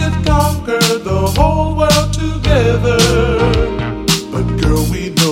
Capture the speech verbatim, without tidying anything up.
could conquer the whole world together. But girl, we know